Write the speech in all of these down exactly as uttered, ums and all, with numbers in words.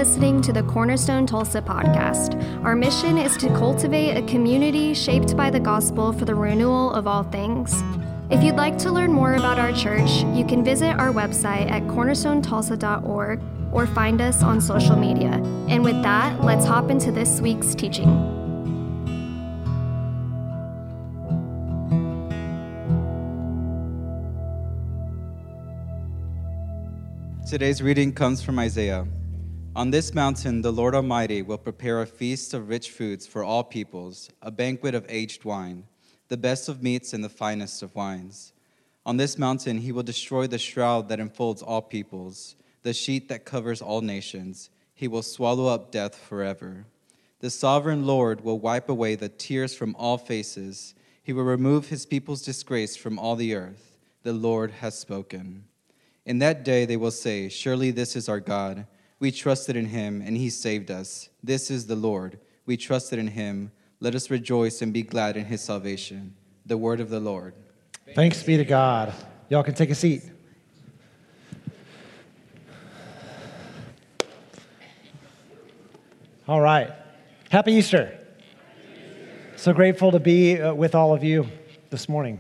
listening to the Cornerstone Tulsa podcast. Our mission is to cultivate a community shaped by the gospel for the renewal of all things. If you'd like to learn more about our church, you can visit our website at cornerstone tulsa dot org or find us on social media. And with that, let's hop into this week's teaching. Today's reading comes from Isaiah. On this mountain, the Lord Almighty will prepare a feast of rich foods for all peoples, a banquet of aged wine, the best of meats and the finest of wines. On this mountain, he will destroy the shroud that enfolds all peoples, the sheet that covers all nations. He will swallow up death forever. The sovereign Lord will wipe away the tears from all faces. He will remove his people's disgrace from all the earth. The Lord has spoken. In that day they will say, surely this is our God. We trusted in him, and he saved us. This is the Lord. We trusted in him. Let us rejoice and be glad in his salvation. The word of the Lord. Thanks be to God. Y'all can take a seat. All right. Happy Easter. Happy Easter. So grateful to be uh, with all of you this morning.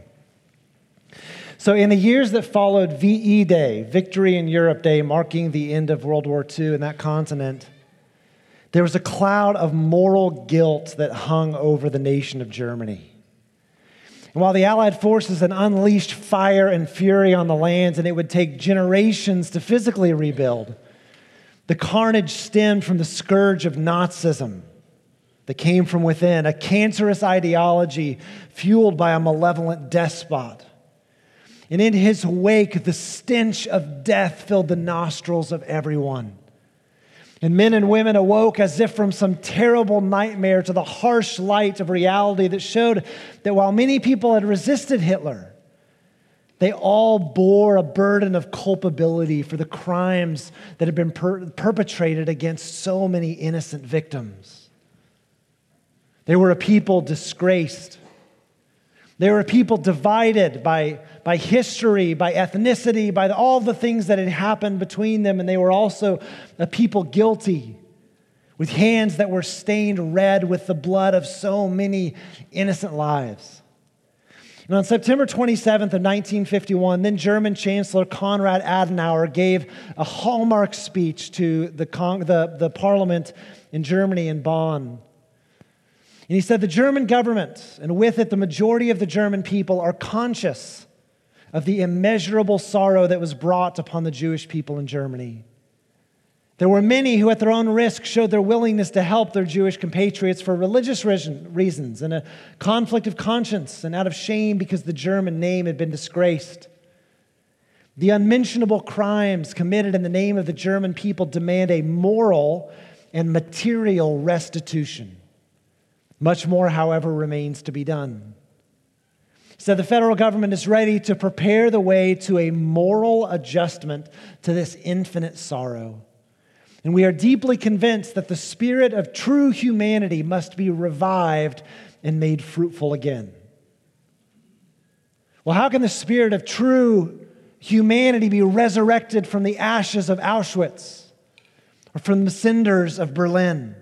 So in the years that followed V E Day, Victory in Europe Day, marking the end of World War Two in that continent, there was a cloud of moral guilt that hung over the nation of Germany. And while the Allied forces had unleashed fire and fury on the lands, and it would take generations to physically rebuild, the carnage stemmed from the scourge of Nazism that came from within, a cancerous ideology fueled by a malevolent despot. And in his wake, the stench of death filled the nostrils of everyone. And men and women awoke as if from some terrible nightmare to the harsh light of reality that showed that while many people had resisted Hitler, they all bore a burden of culpability for the crimes that had been per- perpetrated against so many innocent victims. They were a people disgraced. They were a people divided by, by history, by ethnicity, by the, all the things that had happened between them. And they were also a people guilty, with hands that were stained red with the blood of so many innocent lives. And on September twenty-seventh of nineteen fifty-one, then German Chancellor Konrad Adenauer gave a hallmark speech to the, the, the parliament in Germany in Bonn. And he said, the German government, and with it the majority of the German people, are conscious of the immeasurable sorrow that was brought upon the Jewish people in Germany. There were many who at their own risk showed their willingness to help their Jewish compatriots for religious reasons and a conflict of conscience and out of shame because the German name had been disgraced. The unmentionable crimes committed in the name of the German people demand a moral and material restitution. Much more, however, remains to be done. So the federal government is ready to prepare the way to a moral adjustment to this infinite sorrow. And we are deeply convinced that the spirit of true humanity must be revived and made fruitful again. Well, how can the spirit of true humanity be resurrected from the ashes of Auschwitz or from the cinders of Berlin?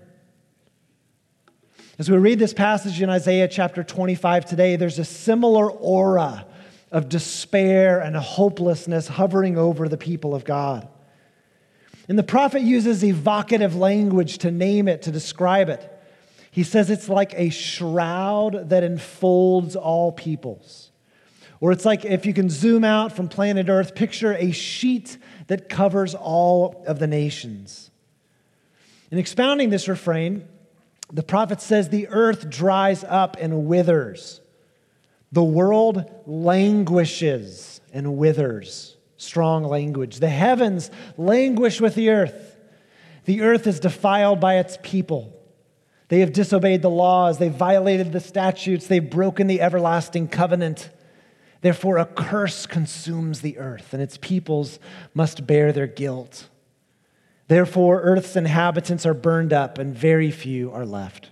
As we read this passage in Isaiah chapter twenty-five today, there's a similar aura of despair and hopelessness hovering over the people of God. And the prophet uses evocative language to name it, to describe it. He says it's like a shroud that enfolds all peoples. Or it's like, if you can zoom out from planet Earth, picture a sheet that covers all of the nations. In expounding this refrain, the prophet says the earth dries up and withers. The world languishes and withers. Strong language. The heavens languish with the earth. The earth is defiled by its people. They have disobeyed the laws. They've violated the statutes. They've broken the everlasting covenant. Therefore, a curse consumes the earth, and its peoples must bear their guilt. Therefore, earth's inhabitants are burned up, and very few are left.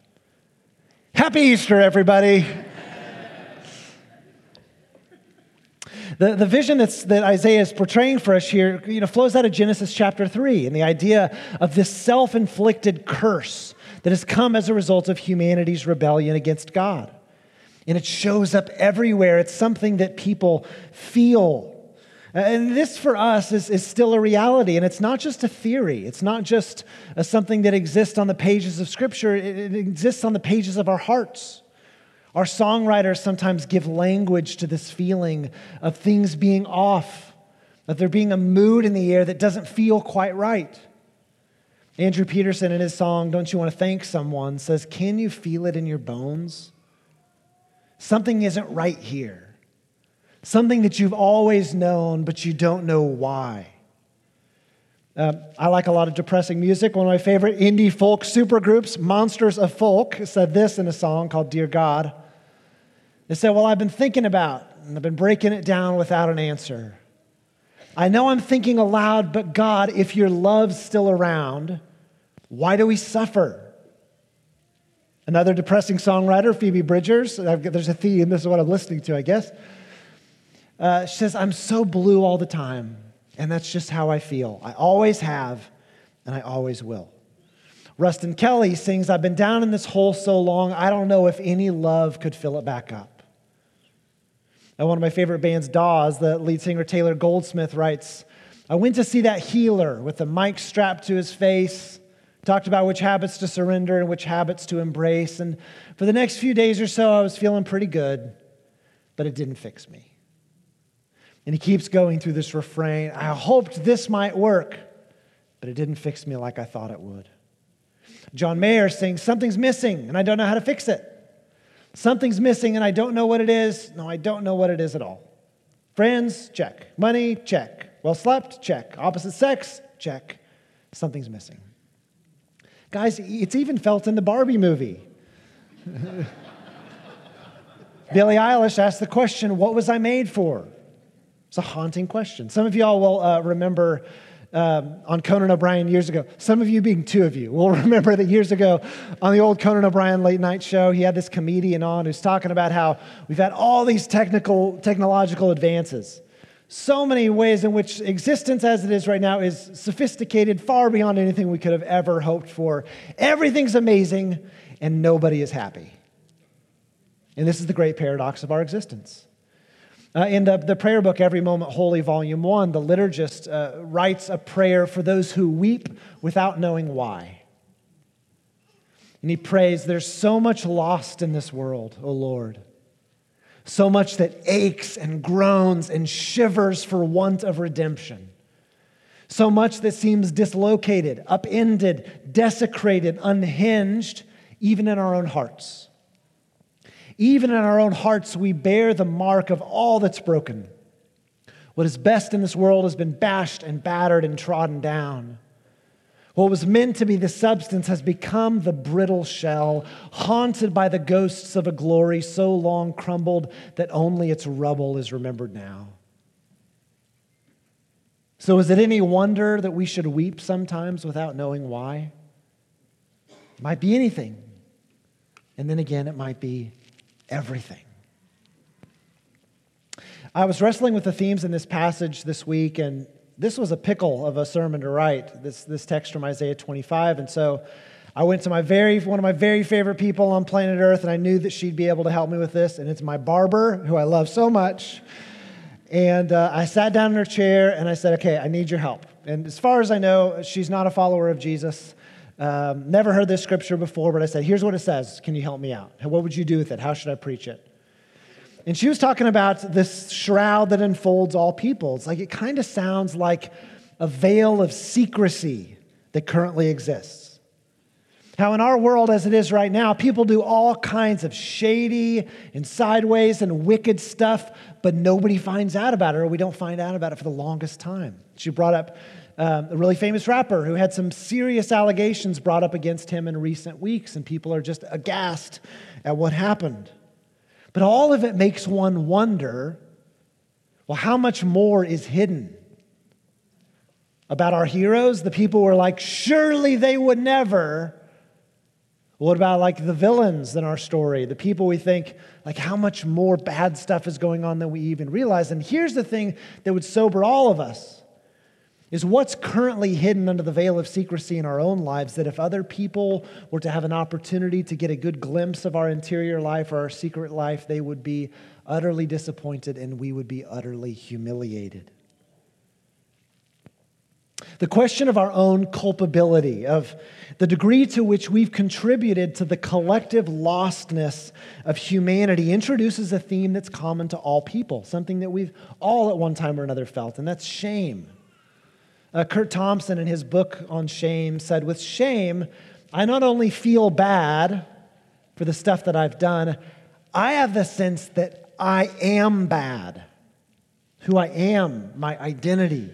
Happy Easter, everybody. The, the vision that's, that Isaiah is portraying for us here, you know, flows out of Genesis chapter three, and the idea of this self-inflicted curse that has come as a result of humanity's rebellion against God. And it shows up everywhere. It's something that people feel. And this for us is, is still a reality, and it's not just a theory. It's not just a, something that exists on the pages of Scripture. It, it exists on the pages of our hearts. Our songwriters sometimes give language to this feeling of things being off, of there being a mood in the air that doesn't feel quite right. Andrew Peterson in his song, Don't You Want to Thank Someone, says, can you feel it in your bones? Something isn't right here. Something that you've always known, but you don't know why. Uh, I like a lot of depressing music. One of my favorite indie folk supergroups, Monsters of Folk, said this in a song called Dear God. They said, well, I've been thinking about, and I've been breaking it down without an answer. I know I'm thinking aloud, but God, if your love's still around, why do we suffer? Another depressing songwriter, Phoebe Bridgers, there's a theme, this is what I'm listening to, I guess. Uh, she says, I'm so blue all the time, and that's just how I feel. I always have, and I always will. Rustin Kelly sings, I've been down in this hole so long, I don't know if any love could fill it back up. And one of my favorite bands, Dawes, the lead singer Taylor Goldsmith writes, I went to see that healer with the mic strapped to his face, talked about which habits to surrender and which habits to embrace, and for the next few days or so, I was feeling pretty good, but it didn't fix me. And he keeps going through this refrain, I hoped this might work, but it didn't fix me like I thought it would. John Mayer sings, something's missing, and I don't know how to fix it. Something's missing, and I don't know what it is. No, I don't know what it is at all. Friends, check. Money, check. Well slept, check. Opposite sex, check. Something's missing. Guys, it's even felt in the Barbie movie. Billie Eilish asked the question, what was I made for? It's a haunting question. Some of y'all will uh, remember um, on Conan O'Brien years ago, some of you being two of you, will remember that years ago on the old Conan O'Brien late night show, he had this comedian on who's talking about how we've had all these technical, technological advances. So many ways in which existence as it is right now is sophisticated far beyond anything we could have ever hoped for. Everything's amazing and nobody is happy. And this is the great paradox of our existence. Uh, in the, the prayer book, Every Moment Holy, Volume one, the liturgist uh, writes a prayer for those who weep without knowing why. And he prays, there's so much lost in this world, O Lord. So much that aches and groans and shivers for want of redemption. So much that seems dislocated, upended, desecrated, unhinged, even in our own hearts. Even in our own hearts, we bear the mark of all that's broken. What is best in this world has been bashed and battered and trodden down. What was meant to be the substance has become the brittle shell, haunted by the ghosts of a glory so long crumbled that only its rubble is remembered now. So is it any wonder that we should weep sometimes without knowing why? It might be anything. And then again, it might be everything. I was wrestling with the themes in this passage this week, and this was a pickle of a sermon to write, this, this text from Isaiah twenty-five. And so I went to my very one of my very favorite people on planet Earth, and I knew that she'd be able to help me with this, and it's my barber, who I love so much. And uh, I sat down in her chair, and I said, okay, I need your help. And as far as I know, she's not a follower of Jesus. Um, never heard this scripture before, but I said, here's what it says. Can you help me out? What would you do with it? How should I preach it? And she was talking about this shroud that enfolds all people. It's like it kind of sounds like a veil of secrecy that currently exists. How in our world as it is right now, people do all kinds of shady and sideways and wicked stuff, but nobody finds out about it, or we don't find out about it for the longest time. She brought up Um, a really famous rapper who had some serious allegations brought up against him in recent weeks, and people are just aghast at what happened. But all of it makes one wonder, well, how much more is hidden about our heroes, the people who are like, surely they would never, What about like the villains in our story, the people we think, like how much more bad stuff is going on than we even realize? And here's the thing that would sober all of us, is what's currently hidden under the veil of secrecy in our own lives, that if other people were to have an opportunity to get a good glimpse of our interior life or our secret life, they would be utterly disappointed and we would be utterly humiliated. The question of our own culpability, of the degree to which we've contributed to the collective lostness of humanity, introduces a theme that's common to all people, something that we've all at one time or another felt, and that's shame. Uh, Kurt Thompson, in his book on shame, said, "With shame, I not only feel bad for the stuff that I've done, I have the sense that I am bad, who I am, my identity."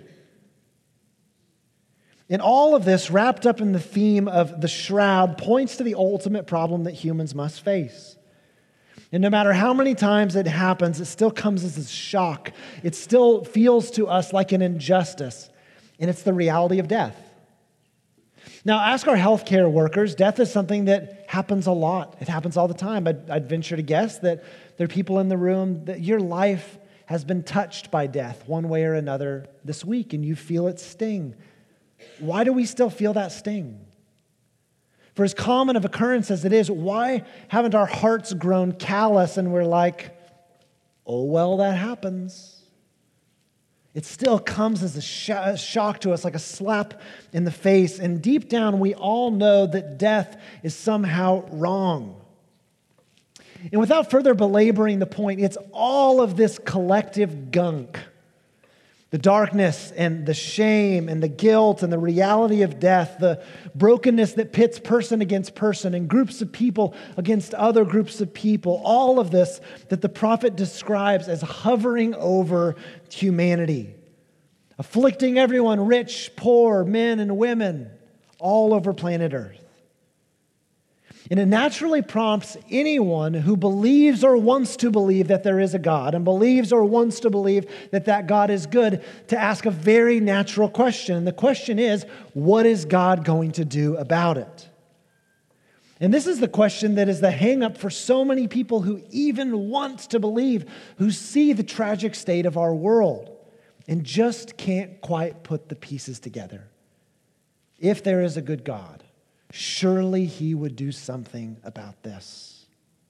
And all of this, wrapped up in the theme of the shroud, points to the ultimate problem that humans must face. And no matter how many times it happens, it still comes as a shock. It still feels to us like an injustice. And it's the reality of death. Now, ask our healthcare workers. Death is something that happens a lot. It happens all the time. I'd, I'd venture to guess that there are people in the room that your life has been touched by death one way or another this week, and you feel its sting. Why do we still feel that sting? For as common of occurrence as it is, why haven't our hearts grown callous and we're like, oh, well, that happens? It still comes as a sh- shock to us, like a slap in the face. And deep down, we all know that death is somehow wrong. And without further belaboring the point, it's all of this collective gunk. The darkness and the shame and the guilt and the reality of death, the brokenness that pits person against person and groups of people against other groups of people, all of this that the prophet describes as hovering over humanity, afflicting everyone, rich, poor, men and women, all over planet Earth. And it naturally prompts anyone who believes or wants to believe that there is a God and believes or wants to believe that that God is good to ask a very natural question. And the question is, what is God going to do about it? And this is the question that is the hang-up for so many people who even want to believe, who see the tragic state of our world and just can't quite put the pieces together. If there is a good God, surely he would do something about this.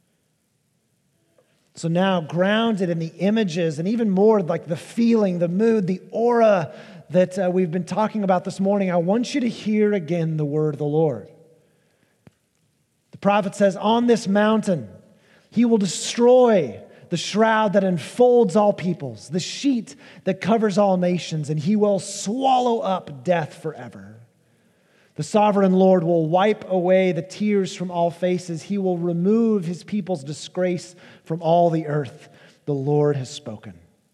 So now, grounded in the images and even more like the feeling, the mood, the aura that uh, we've been talking about this morning, I want you to hear again the word of the Lord. The prophet says, on this mountain, he will destroy the shroud that enfolds all peoples, the sheet that covers all nations, and he will swallow up death forever. The sovereign Lord will wipe away the tears from all faces. He will remove his people's disgrace from all the earth. The Lord has spoken.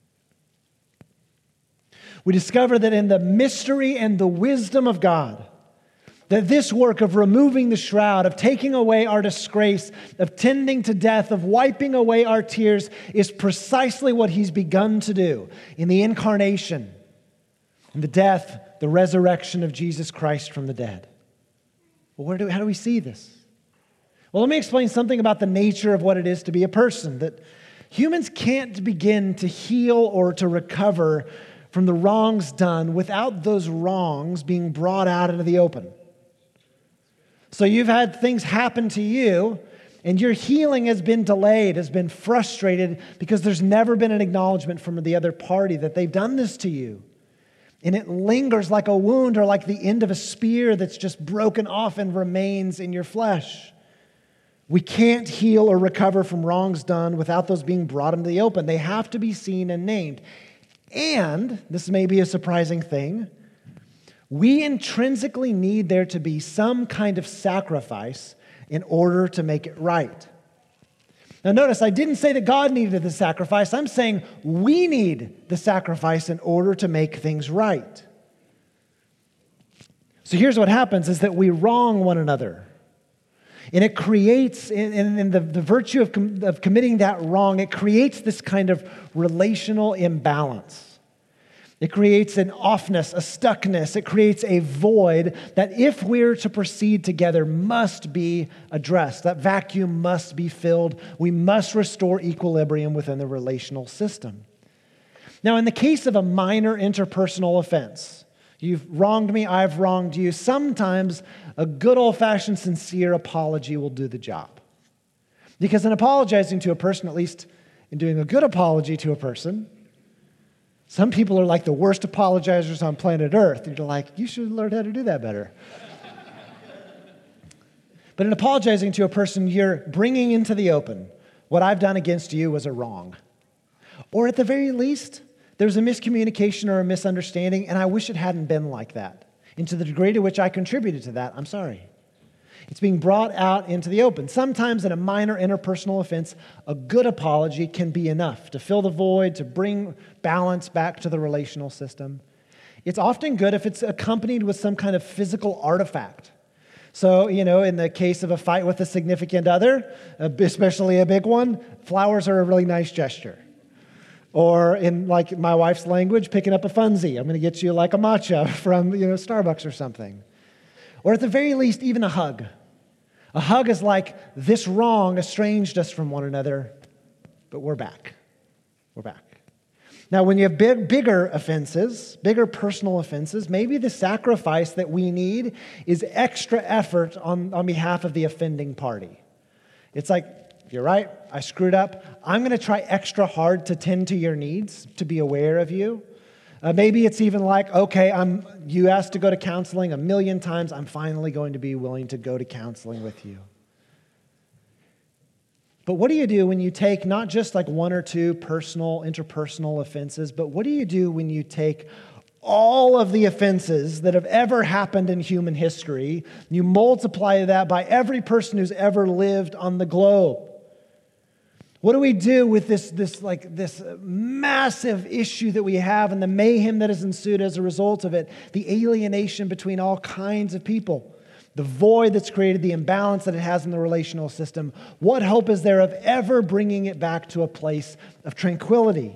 We discover that in the mystery and the wisdom of God, that this work of removing the shroud, of taking away our disgrace, of tending to death, of wiping away our tears, is precisely what he's begun to do in the incarnation, in the death, the resurrection of Jesus Christ from the dead. Well, where do, how do we see this? Well, let me explain something about the nature of what it is to be a person, that humans can't begin to heal or to recover from the wrongs done without those wrongs being brought out into the open. So you've had things happen to you, and your healing has been delayed, has been frustrated, because there's never been an acknowledgement from the other party that they've done this to you. And it lingers like a wound or like the end of a spear that's just broken off and remains in your flesh. We can't heal or recover from wrongs done without those being brought into the open. They have to be seen and named. And, this may be a surprising thing, we intrinsically need there to be some kind of sacrifice in order to make it right. Now notice, I didn't say that God needed the sacrifice. I'm saying we need the sacrifice in order to make things right. So here's what happens, is that we wrong one another. And it creates, in, in the, the virtue of, com, of committing that wrong, it creates this kind of relational imbalance. It creates an offness, a stuckness. It creates a void that, if we're to proceed together, must be addressed. That vacuum must be filled. We must restore equilibrium within the relational system. Now, in the case of a minor interpersonal offense, you've wronged me, I've wronged you, sometimes a good old-fashioned sincere apology will do the job. Because in apologizing to a person, at least in doing a good apology to a person, some people are like the worst apologizers on planet Earth. You're like, you should learn how to do that better. But in apologizing to a person, you're bringing into the open, what I've done against you was a wrong. Or at the very least, there's a miscommunication or a misunderstanding, and I wish it hadn't been like that. And to the degree to which I contributed to that, I'm sorry. It's being brought out into the open. Sometimes in a minor interpersonal offense, a good apology can be enough to fill the void, to bring balance back to the relational system. It's often good if it's accompanied with some kind of physical artifact. So, you know, in the case of a fight with a significant other, especially a big one, flowers are a really nice gesture. Or in like my wife's language, picking up a funzie. I'm going to get you like a matcha from, you know, Starbucks or something. Or at the very least, even a hug. A hug is like, this wrong estranged us from one another, but we're back. We're back. Now, when you have big, bigger offenses, bigger personal offenses, maybe the sacrifice that we need is extra effort on, on behalf of the offending party. It's like, you're right, I screwed up. I'm going to try extra hard to tend to your needs, to be aware of you. Uh, maybe it's even like, okay, I'm. you asked to go to counseling a million times. I'm finally going to be willing to go to counseling with you. But what do you do when you take not just like one or two personal, interpersonal offenses, but what do you do when you take all of the offenses that have ever happened in human history, you multiply that by every person who's ever lived on the globe? What do we do with this, this, like, this massive issue that we have and the mayhem that has ensued as a result of it? The alienation between all kinds of people, the void that's created, the imbalance that it has in the relational system. What hope is there of ever bringing it back to a place of tranquility?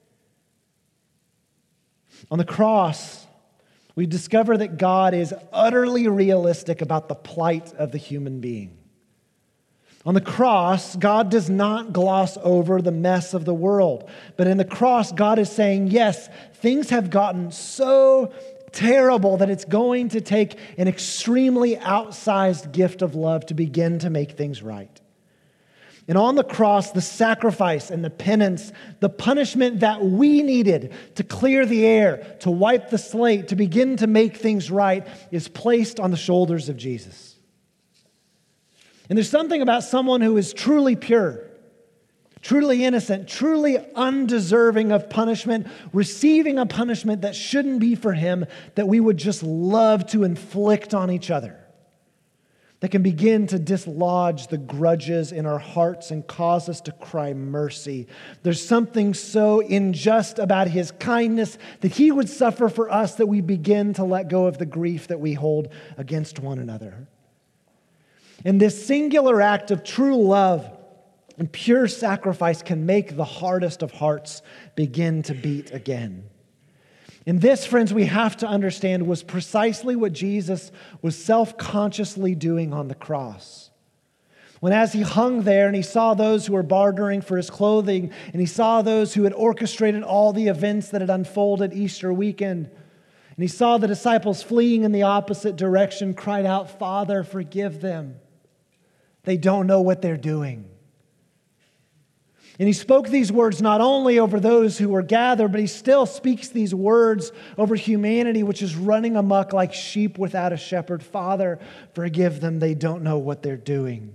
On the cross, we discover that God is utterly realistic about the plight of the human being. On the cross, God does not gloss over the mess of the world. But in the cross, God is saying, yes, things have gotten so terrible that it's going to take an extremely outsized gift of love to begin to make things right. And on the cross, the sacrifice and the penance, the punishment that we needed to clear the air, to wipe the slate, to begin to make things right, is placed on the shoulders of Jesus. And there's something about someone who is truly pure, truly innocent, truly undeserving of punishment, receiving a punishment that shouldn't be for him, that we would just love to inflict on each other, that can begin to dislodge the grudges in our hearts and cause us to cry mercy. There's something so unjust about his kindness that he would suffer for us, that we begin to let go of the grief that we hold against one another. And this singular act of true love and pure sacrifice can make the hardest of hearts begin to beat again. And this, friends, we have to understand was precisely what Jesus was self-consciously doing on the cross. When as he hung there and he saw those who were bartering for his clothing, and he saw those who had orchestrated all the events that had unfolded Easter weekend, and he saw the disciples fleeing in the opposite direction, cried out, "Father, forgive them. They don't know what they're doing." And he spoke these words not only over those who were gathered, but he still speaks these words over humanity, which is running amok like sheep without a shepherd. "Father, forgive them. They don't know what they're doing."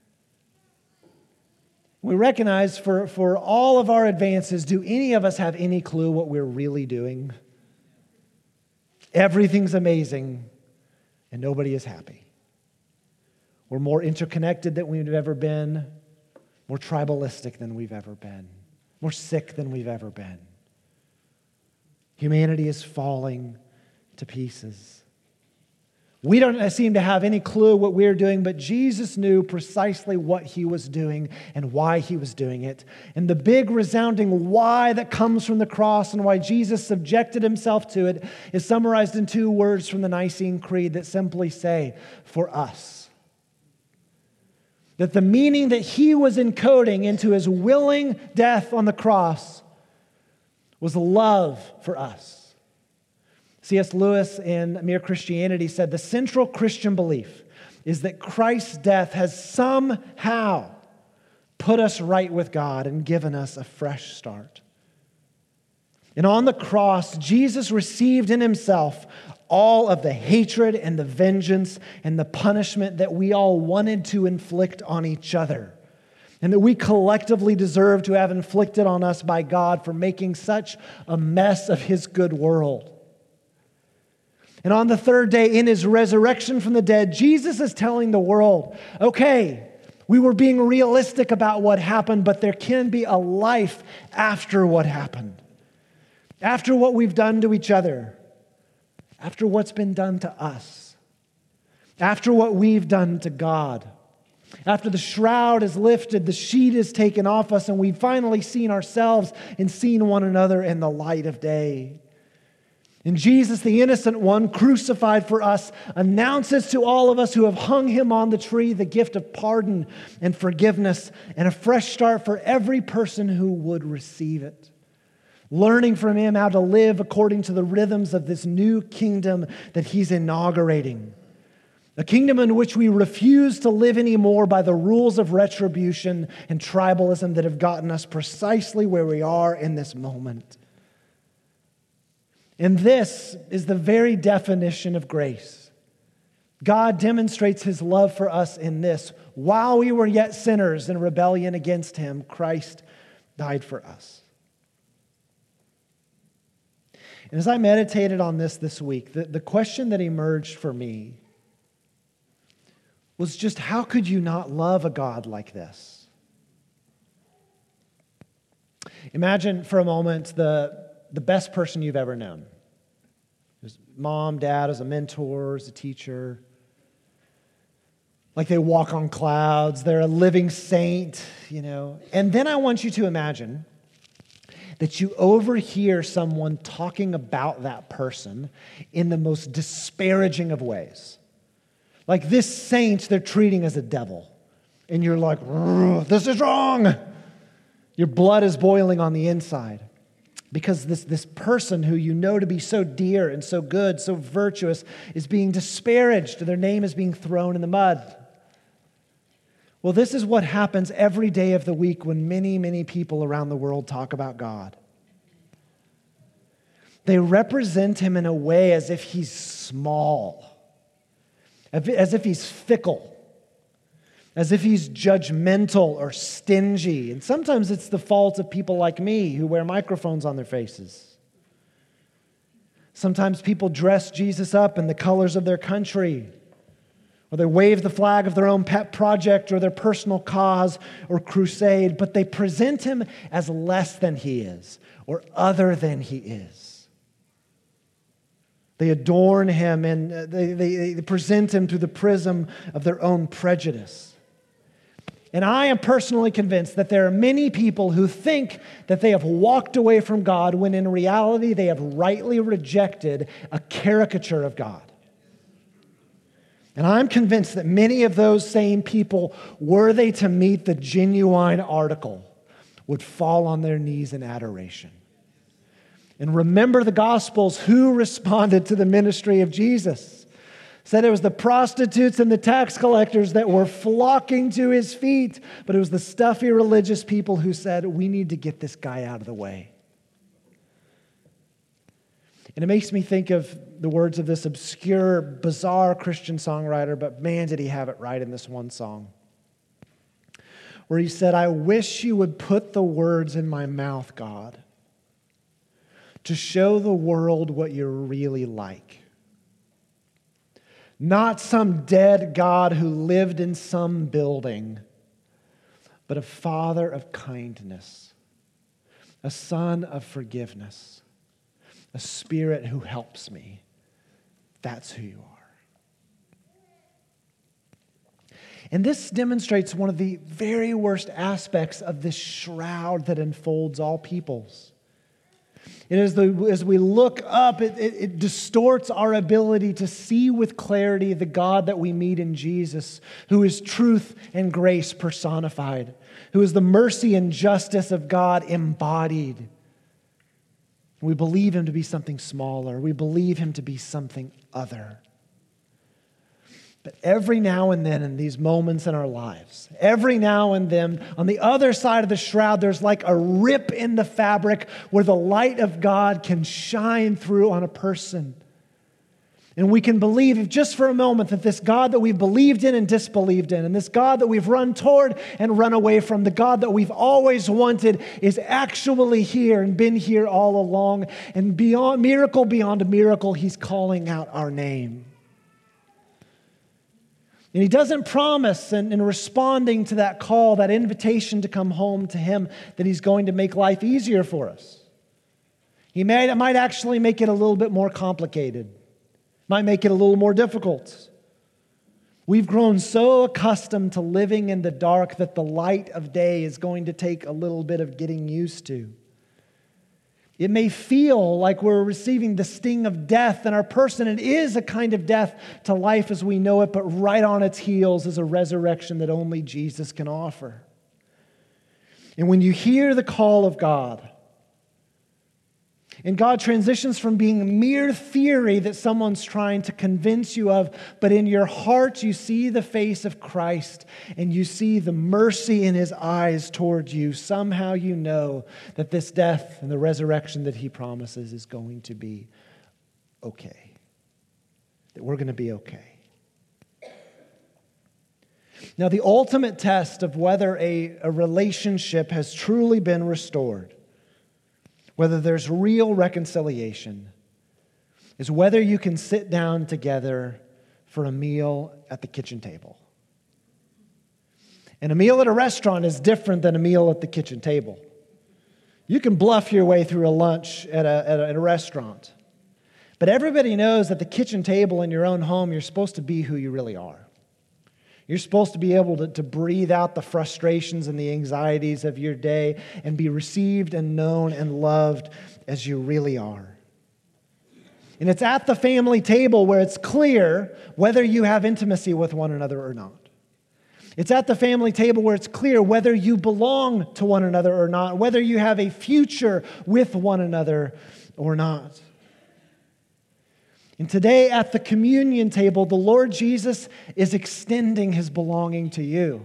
We recognize for, for all of our advances, do any of us have any clue what we're really doing? Everything's amazing, and nobody is happy. We're more interconnected than we've ever been, more tribalistic than we've ever been, more sick than we've ever been. Humanity is falling to pieces. We don't seem to have any clue what we're doing, but Jesus knew precisely what he was doing and why he was doing it. And the big resounding why that comes from the cross and why Jesus subjected himself to it is summarized in two words from the Nicene Creed that simply say, for us. That the meaning that he was encoding into his willing death on the cross was love for us. C S Lewis in Mere Christianity said, the central Christian belief is that Christ's death has somehow put us right with God and given us a fresh start. And on the cross, Jesus received in himself all of the hatred and the vengeance and the punishment that we all wanted to inflict on each other, and that we collectively deserve to have inflicted on us by God for making such a mess of his good world. And on the third day, in his resurrection from the dead, Jesus is telling the world, okay, we were being realistic about what happened, but there can be a life after what happened, after what we've done to each other, after what's been done to us, after what we've done to God. After the shroud is lifted, the sheet is taken off us, and we've finally seen ourselves and seen one another in the light of day. And Jesus, the innocent one, crucified for us, announces to all of us who have hung him on the tree the gift of pardon and forgiveness and a fresh start for every person who would receive it. Learning from him how to live according to the rhythms of this new kingdom that he's inaugurating. A kingdom in which we refuse to live anymore by the rules of retribution and tribalism that have gotten us precisely where we are in this moment. And this is the very definition of grace. God demonstrates his love for us in this. While we were yet sinners in rebellion against him, Christ died for us. And as I meditated on this this week, the, the question that emerged for me was just, how could you not love a God like this? Imagine for a moment the the best person you've ever known. His mom, dad, as a mentor, as a teacher. Like they walk on clouds. They're a living saint, you know. And then I want you to imagine that you overhear someone talking about that person in the most disparaging of ways. Like this saint they're treating as a devil. And you're like, this is wrong. Your blood is boiling on the inside. Because this, this person who you know to be so dear and so good, so virtuous, is being disparaged. Their name is being thrown in the mud. Well, this is what happens every day of the week when many, many people around the world talk about God. They represent him in a way as if he's small, as if he's fickle, as if he's judgmental or stingy. And sometimes it's the fault of people like me who wear microphones on their faces. Sometimes people dress Jesus up in the colors of their country, or they wave the flag of their own pet project or their personal cause or crusade, but they present him as less than he is or other than he is. They adorn him and they, they, they present him through the prism of their own prejudice. And I am personally convinced that there are many people who think that they have walked away from God when in reality they have rightly rejected a caricature of God. And I'm convinced that many of those same people, were they to meet the genuine article, would fall on their knees in adoration. And remember the Gospels, who responded to the ministry of Jesus. Said it was the prostitutes and the tax collectors that were flocking to his feet, but it was the stuffy religious people who said, we need to get this guy out of the way. And it makes me think of the words of this obscure, bizarre Christian songwriter, but man, did he have it right in this one song, where he said, I wish you would put the words in my mouth, God, to show the world what you're really like. Not some dead God who lived in some building, but a father of kindness, a son of forgiveness, a spirit who helps me. That's who you are. And this demonstrates one of the very worst aspects of this shroud that enfolds all peoples. And as, the, as we look up, it, it, it distorts our ability to see with clarity the God that we meet in Jesus, who is truth and grace personified, who is the mercy and justice of God embodied. We believe him to be something smaller. We believe him to be something other. But every now and then in these moments in our lives, every now and then, on the other side of the shroud, there's like a rip in the fabric where the light of God can shine through on a person. And we can believe just for a moment that this God that we've believed in and disbelieved in, and this God that we've run toward and run away from, the God that we've always wanted is actually here and been here all along. And beyond miracle beyond miracle, he's calling out our name. And he doesn't promise in, in responding to that call, that invitation to come home to him, that he's going to make life easier for us. He may, might actually make it a little bit more complicated, might make it a little more difficult. We've grown so accustomed to living in the dark that the light of day is going to take a little bit of getting used to. It may feel like we're receiving the sting of death in our person. It is a kind of death to life as we know it, but right on its heels is a resurrection that only Jesus can offer. And when you hear the call of God, and God transitions from being a mere theory that someone's trying to convince you of, but in your heart you see the face of Christ and you see the mercy in his eyes toward you. Somehow you know that this death and the resurrection that he promises is going to be okay. That we're going to be okay. Now, the ultimate test of whether a, a relationship has truly been restored, whether there's real reconciliation, is whether you can sit down together for a meal at the kitchen table. And a meal at a restaurant is different than a meal at the kitchen table. You can bluff your way through a lunch at a, at a, at a restaurant. But everybody knows at the kitchen table in your own home, you're supposed to be who you really are. You're supposed to be able to, to breathe out the frustrations and the anxieties of your day and be received and known and loved as you really are. And it's at the family table where it's clear whether you have intimacy with one another or not. It's at the family table where it's clear whether you belong to one another or not, whether you have a future with one another or not. And today at the communion table, the Lord Jesus is extending his belonging to you.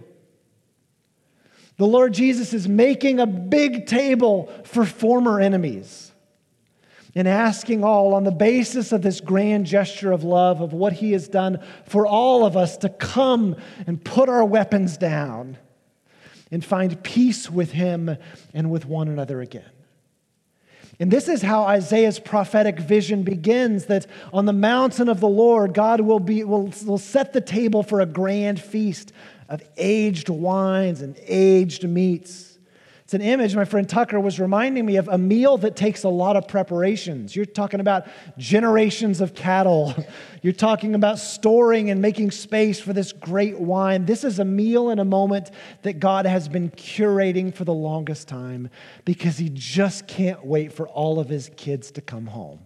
The Lord Jesus is making a big table for former enemies and asking all on the basis of this grand gesture of love of what he has done for all of us to come and put our weapons down and find peace with him and with one another again. And this is how Isaiah's prophetic vision begins, that on the mountain of the Lord, God will, be, will, will set the table for a grand feast of aged wines and aged meats. It's an image my friend Tucker was reminding me of, a meal that takes a lot of preparations. You're talking about generations of cattle. You're talking about storing and making space for this great wine. This is a meal and a moment that God has been curating for the longest time because he just can't wait for all of his kids to come home.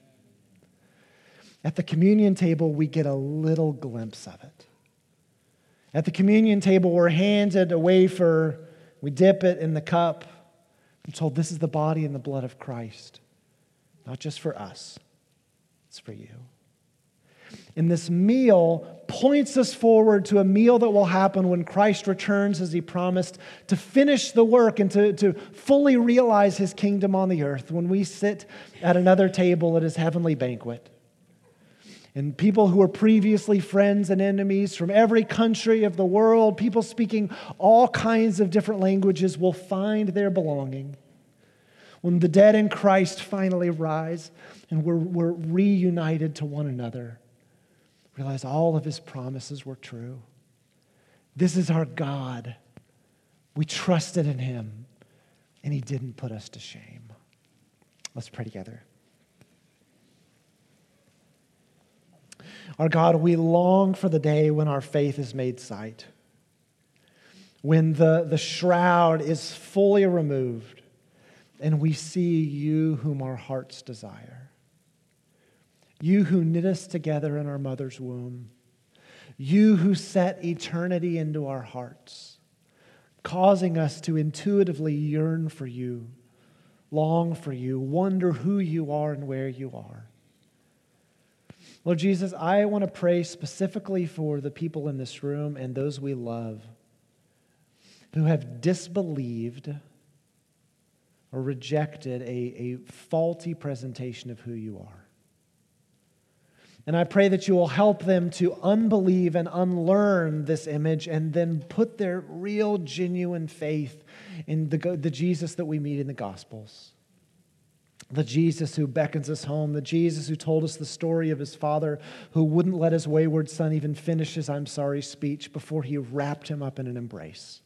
At the communion table, we get a little glimpse of it. At the communion table, we're handed a wafer. We dip it in the cup. I'm told this is the body and the blood of Christ. Not just for us. It's for you. And this meal points us forward to a meal that will happen when Christ returns as he promised, to finish the work and to, to fully realize his kingdom on the earth when we sit at another table at his heavenly banquet. And people who were previously friends and enemies from every country of the world, people speaking all kinds of different languages, will find their belonging. When the dead in Christ finally rise and we're, we're reunited to one another, realize all of his promises were true. This is our God. We trusted in him, and he didn't put us to shame. Let's pray together. Our God, we long for the day when our faith is made sight. when the, the shroud is fully removed and we see you whom our hearts desire. You who knit us together in our mother's womb. You who set eternity into our hearts, causing us to intuitively yearn for you, long for you, wonder who you are and where you are. Lord Jesus, I want to pray specifically for the people in this room and those we love who have disbelieved or rejected a, a faulty presentation of who you are. And I pray that you will help them to unbelieve and unlearn this image and then put their real, genuine faith in the, the Jesus that we meet in the Gospels. The Jesus who beckons us home, the Jesus who told us the story of his father who wouldn't let his wayward son even finish his I'm sorry speech before he wrapped him up in an embrace.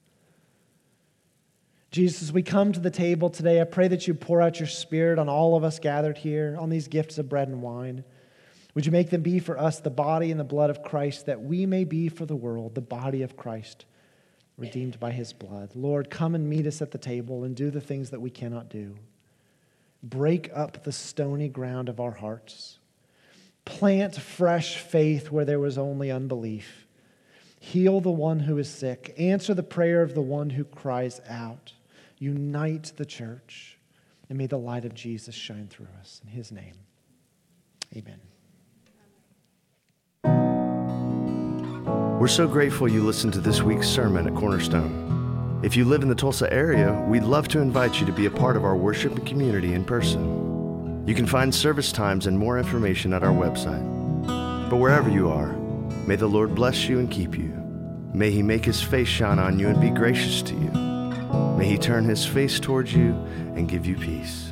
Jesus, as we come to the table today, I pray that you pour out your Spirit on all of us gathered here, on these gifts of bread and wine. Would you make them be for us the body and the blood of Christ, that we may be for the world the body of Christ, redeemed by his blood. Lord, come and meet us at the table and do the things that we cannot do. Break up the stony ground of our hearts. Plant fresh faith where there was only unbelief. Heal the one who is sick. Answer the prayer of the one who cries out. Unite the church. And may the light of Jesus shine through us. In his name, amen. We're so grateful you listened to this week's sermon at Cornerstone. If you live in the Tulsa area, we'd love to invite you to be a part of our worship and community in person. You can find service times and more information at our website. But wherever you are, may the Lord bless you and keep you. May he make his face shine on you and be gracious to you. May he turn his face towards you and give you peace.